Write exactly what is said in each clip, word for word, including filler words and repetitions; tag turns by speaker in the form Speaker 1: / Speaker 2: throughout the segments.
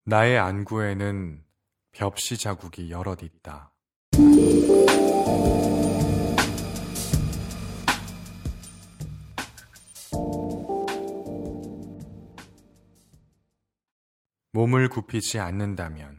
Speaker 1: 나의 안구에는 벽시 자국이 여럿 있다. 몸을 굽히지 않는다면.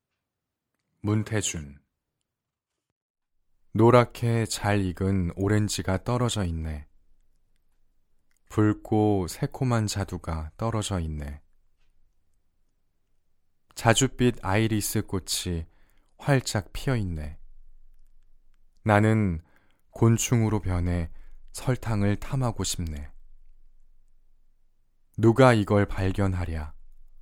Speaker 1: 문태준. 노랗게 잘 익은 오렌지가 떨어져 있네. 붉고 새콤한 자두가 떨어져 있네. 자줏빛 아이리스 꽃이 활짝 피어 있네. 나는 곤충으로 변해 설탕을 탐하고 싶네. 누가 이걸 발견하랴.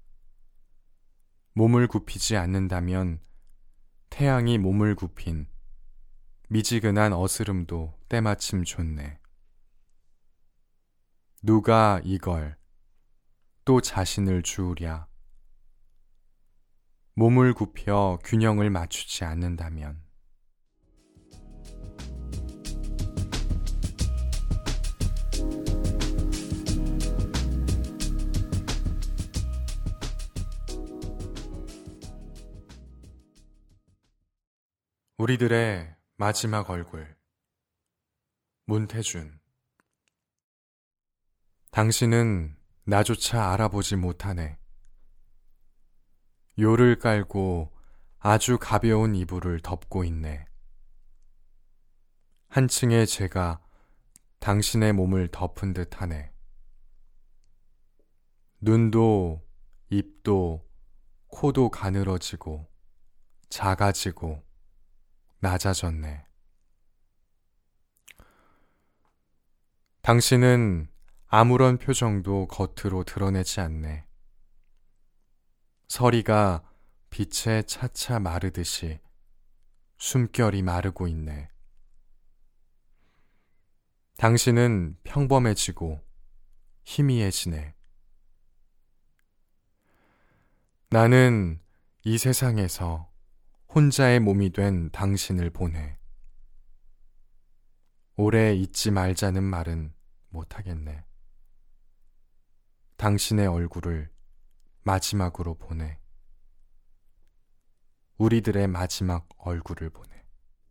Speaker 1: 몸을 굽히지 않는다면 태양이 몸을 굽힌 미지근한 어스름도 때마침 좋네. 누가 이걸 또 자신을 주우랴. 몸을 굽혀 균형을 맞추지 않는다면. 우리들의 마지막 얼굴. 문태준. 당신은 나조차 알아보지 못하네. 요를 깔고 아주 가벼운 이불을 덮고 있네. 한층의 재가 당신의 몸을 덮은 듯 하네. 눈도 입도 코도 가늘어지고 작아지고 낮아졌네. 당신은 아무런 표정도 겉으로 드러내지 않네. 서리가 빛에 차차 마르듯이 숨결이 마르고 있네. 당신은 평범해지고 희미해지네. 나는 이 세상에서 혼자의 몸이 된 당신을 보내. 오래 잊지 말자는 말은 못하겠네. 당신의 얼굴을 마지막으로 보내. 우리들의 마지막 얼굴을 보내.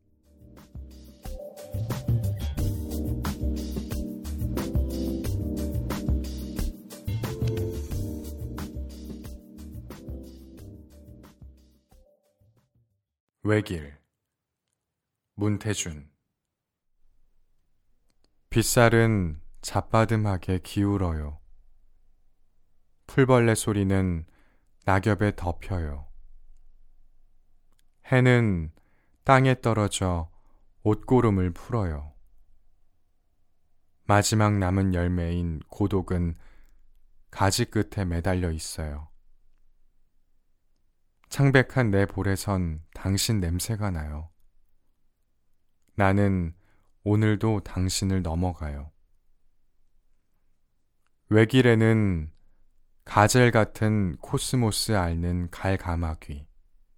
Speaker 1: 외길. 문태준. 빗살은 잡바듬하게 기울어요. 풀벌레 소리는 낙엽에 덮여요. 해는 땅에 떨어져 옷고름을 풀어요. 마지막 남은 열매인 고독은 가지 끝에 매달려 있어요. 창백한 내 볼에선 당신 냄새가 나요. 나는 오늘도 당신을 넘어가요. 외길에는 가젤 같은 코스모스 앓는 갈가마귀.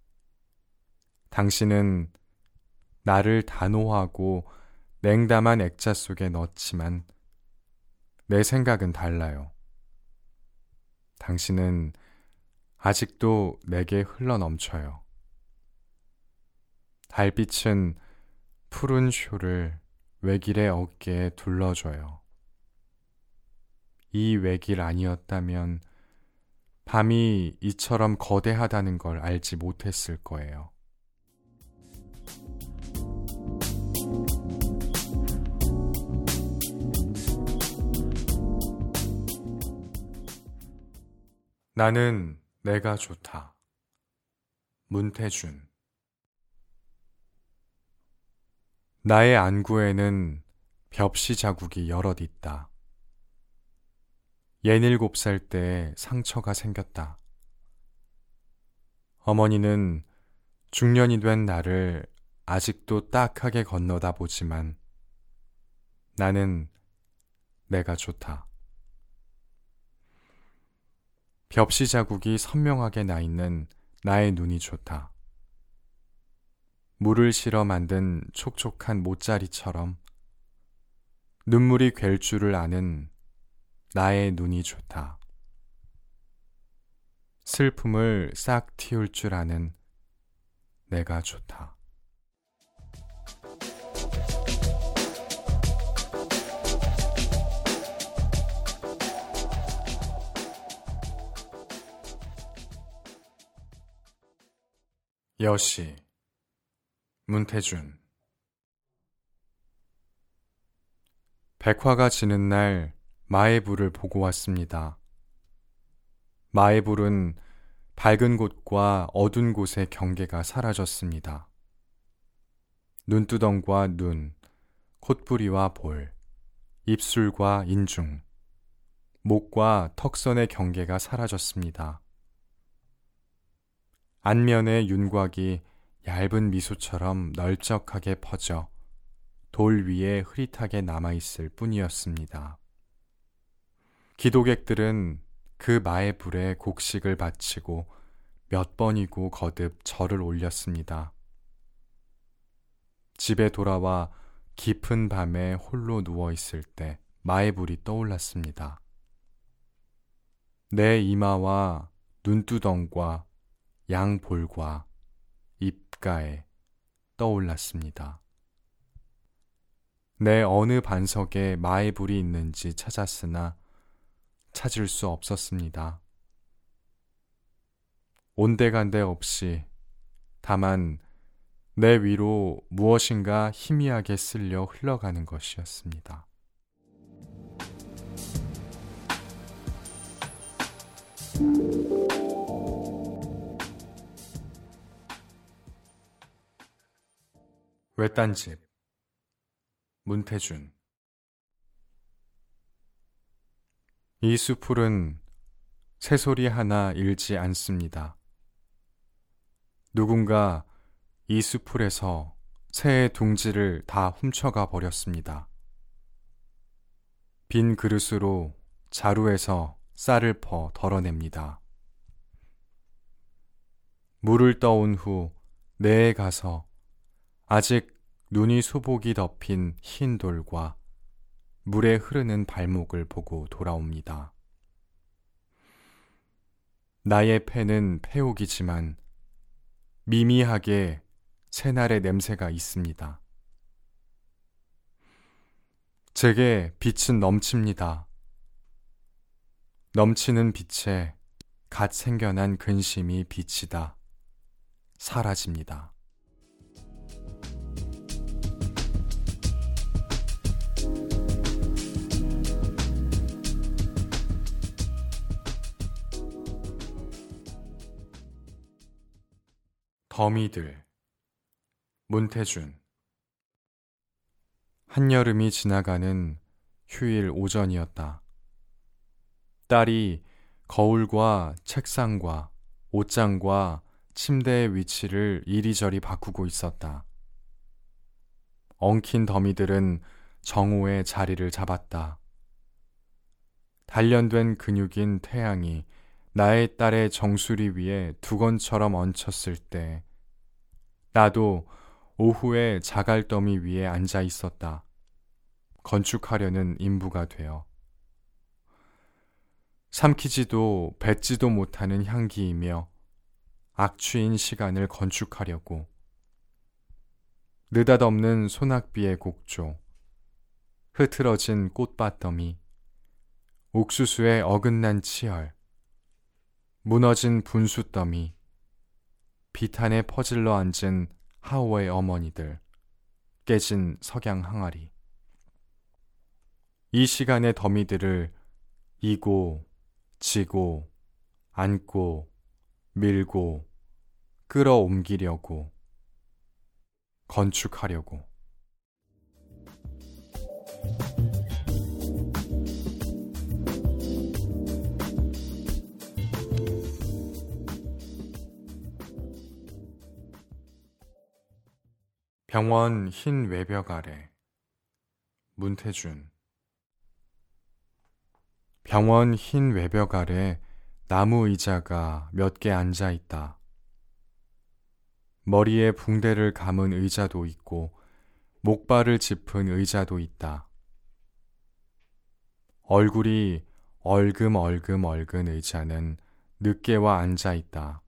Speaker 1: 당신은 나를 단호하고 냉담한 액자 속에 넣지만 내 생각은 달라요. 당신은 아직도 내게 흘러넘쳐요. 달빛은 푸른 쇼를 외길의 어깨에 둘러줘요. 이 외길 아니었다면 밤이 이처럼 거대하다는 걸 알지 못했을 거예요. 나는 내가 좋다. 문태준. 나의 안구에는 벽시 자국이 여럿 있다. 예닐곱 살 때 상처가 생겼다. 어머니는 중년이 된 나를 아직도 딱하게 건너다 보지만 나는 내가 좋다. 벽시 자국이 선명하게 나 있는 나의 눈이 좋다. 물을 실어 만든 촉촉한 모짜리처럼 눈물이 괴를 줄을 아는 나의 눈이 좋다. 슬픔을 싹 틔울 줄 아는 내가 좋다. 여시 문태준. 백화가 지는 날 마애불을 보고 왔습니다. 마애불은 밝은 곳과 어두운 곳의 경계가 사라졌습니다. 눈두덩과 눈, 콧부리와 볼, 입술과 인중, 목과 턱선의 경계가 사라졌습니다. 안면의 윤곽이 얇은 미소처럼 널쩍하게 퍼져 돌 위에 흐릿하게 남아있을 뿐이었습니다. 기도객들은 그 마애불에 곡식을 바치고 몇 번이고 거듭 절을 올렸습니다. 집에 돌아와 깊은 밤에 홀로 누워있을 때 마애불이 떠올랐습니다. 내 이마와 눈두덩과 양볼과 입가에 떠올랐습니다. 내 어느 반석에 마애불이 있는지 찾았으나 찾을 수 없었습니다. 온데간데 없이 다만 내 위로 무엇인가 희미하게 쓸려 흘러가는 것이었습니다. 외딴집 문태준. 이 수풀은 새소리 하나 일지 않습니다. 누군가 이 수풀에서 새의 둥지를 다 훔쳐가 버렸습니다. 빈 그릇으로 자루에서 쌀을 퍼 덜어냅니다. 물을 떠온 후 내에 가서 아직 눈이 수복이 덮인 흰 돌과 물에 흐르는 발목을 보고 돌아옵니다. 나의 패는 패옥이지만 미미하게 새날의 냄새가 있습니다. 제게 빛은 넘칩니다. 넘치는 빛에 갓 생겨난 근심이 빛이다 사라집니다. 더미들 문태준. 한여름이 지나가는 휴일 오전이었다. 딸이 거울과 책상과 옷장과 침대의 위치를 이리저리 바꾸고 있었다. 엉킨 더미들은 정오에 자리를 잡았다. 단련된 근육인 태양이 나의 딸의 정수리 위에 두건처럼 얹혔을 때 나도 오후에 자갈더미 위에 앉아 있었다. 건축하려는 인부가 되어. 삼키지도 뱉지도 못하는 향기이며 악취인 시간을 건축하려고. 느닷없는 소낙비의 곡조, 흐트러진 꽃밭더미, 옥수수의 어긋난 치열, 무너진 분숫더미, 비탄에 퍼질러 앉은 하오의 어머니들, 깨진 석양 항아리. 이 시간의 더미들을 이고 지고 안고 밀고 끌어옮기려고 건축하려고. 병원 흰 외벽 아래 문태준. 병원 흰 외벽 아래 나무 의자가 몇 개 앉아 있다. 머리에 붕대를 감은 의자도 있고 목발을 짚은 의자도 있다. 얼굴이 얼금얼금 얼근 의자는 늦게 와 앉아 있다.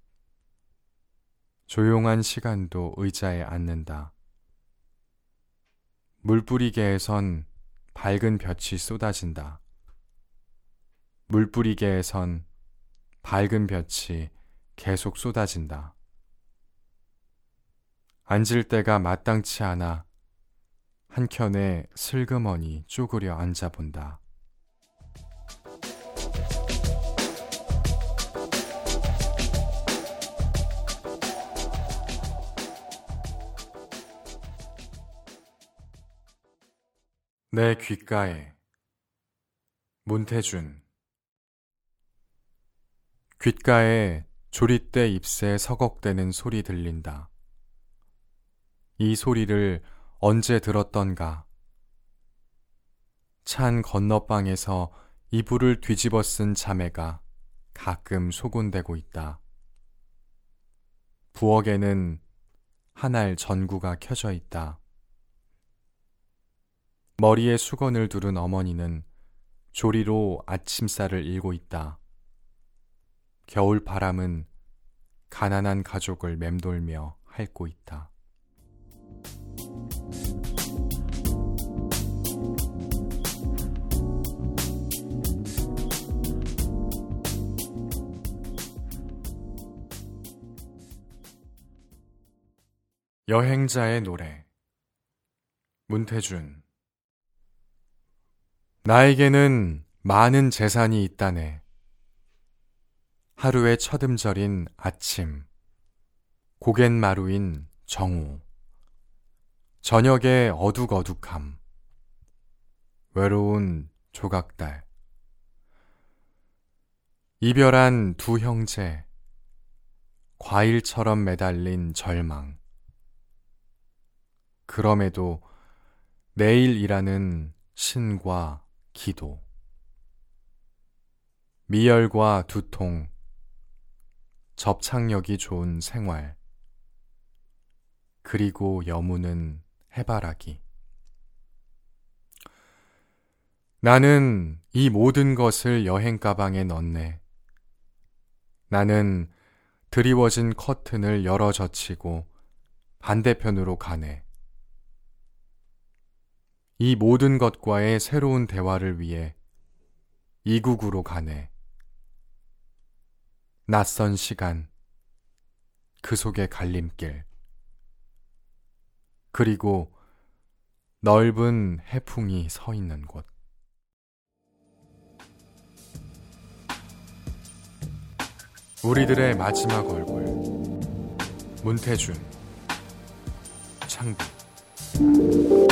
Speaker 1: 조용한 시간도 의자에 앉는다. 물뿌리개에선 밝은 볕이 쏟아진다. 물뿌리개에선 밝은 볕이 계속 쏟아진다. 앉을 때가 마땅치 않아 한켠에 슬그머니 쪼그려 앉아본다. 내 귓가에. 문태준. 귓가에 조리대 잎새 서걱대는 소리 들린다. 이 소리를 언제 들었던가. 찬 건너방에서 이불을 뒤집어 쓴 자매가 가끔 소곤대고 있다. 부엌에는 한알 전구가 켜져 있다. 머리에 수건을 두른 어머니는 조리로 아침쌀을 일고 있다. 겨울 바람은 가난한 가족을 맴돌며 핥고 있다. 여행자의 노래. 문태준. 나에게는 많은 재산이 있다네. 하루의 첫음절인 아침, 고갯마루인 정오, 저녁의 어둑어둑함, 외로운 조각달, 이별한 두 형제, 과일처럼 매달린 절망. 그럼에도 내일이라는 신과 기도. 미열과 두통, 접착력이 좋은 생활, 그리고 여무는 해바라기. 나는 이 모든 것을 여행 가방에 넣네. 나는 드리워진 커튼을 열어 젖히고 반대편으로 가네. 이 모든 것과의 새로운 대화를 위해 이국으로 가네. 낯선 시간, 그 속의 갈림길, 그리고 넓은 해풍이 서 있는 곳. 우리들의 마지막 얼굴. 문태준. 창비.